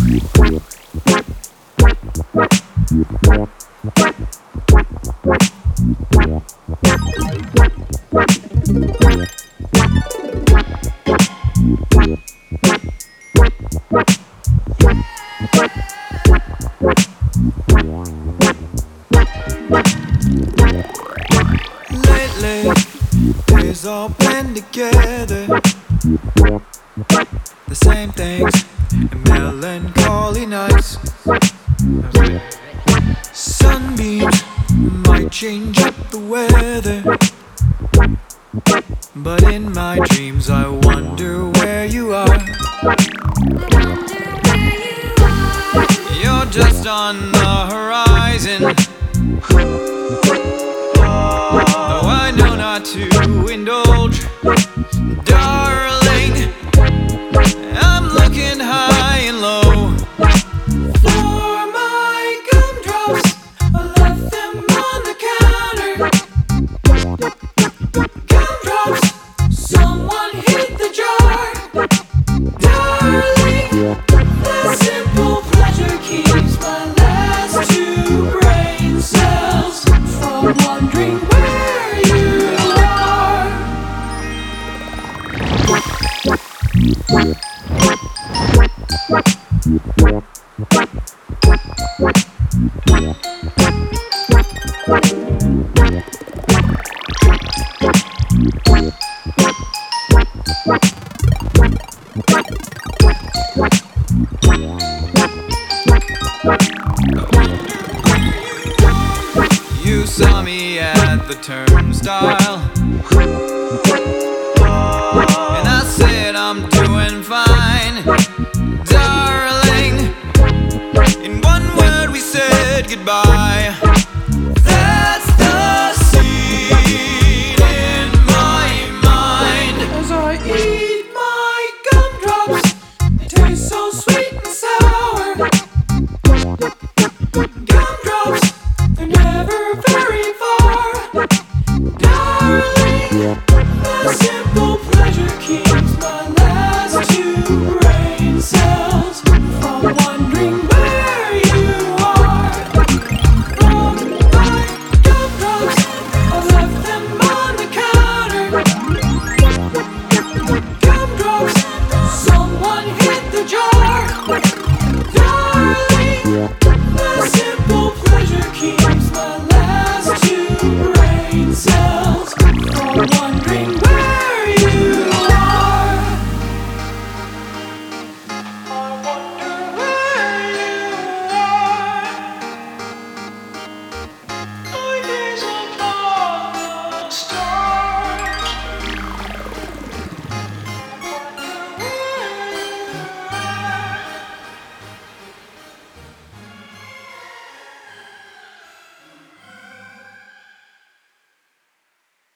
Lately, days all blend together. The same things and melancholy nights. Sunbeams might change up the weather, but in my dreams I wonder where you are. You're just on the horizon, though I know not to indulge. Darling, I'm looking high and low for my gumdrops. I left them on the counter. Gumdrops, someone hit the jar. Darling, the simple pleasure keeps my last two brain cells from wondering where you are. You saw me at the turnstile, and I said I'm doing fine.